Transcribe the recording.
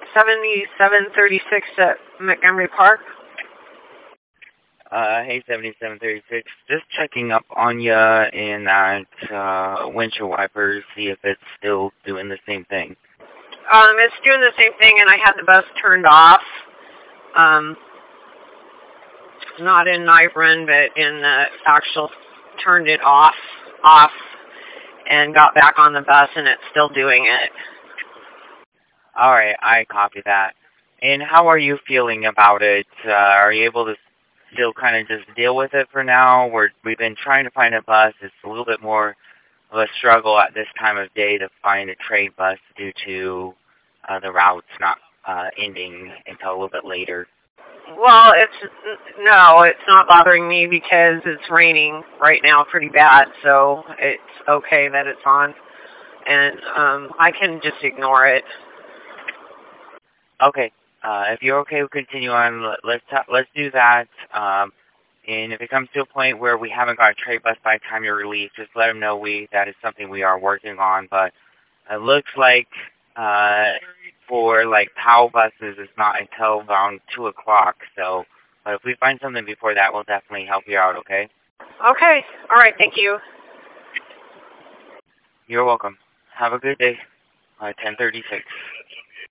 7736 at Montgomery Park. Hey, 7736. Just checking up on you in that windshield wiper, see if it's still doing the same thing. It's doing the same thing, and I had the bus turned off. Not in night run, but in the actual turned it off, and got back on the bus, and it's still doing it. All right, I copy that. And how are you feeling about it? Are you able to still kind of just deal with it for now? We've been trying to find a bus. It's a little bit more of a struggle at this time of day to find a trade bus due to the routes not ending until a little bit later. Well, it's not bothering me because it's raining right now pretty bad, so it's okay that it's on, and I can just ignore it. Okay, if you're okay, we'll continue on. Let's do that. And if it comes to a point where we haven't got a trade bus by the time you're released, just let them know that is something we are working on. But it looks like for like POW buses, it's not until around 2 o'clock. So, but if we find something before that, we'll definitely help you out. Okay? Okay. All right. Thank you. You're welcome. Have a good day. 1036.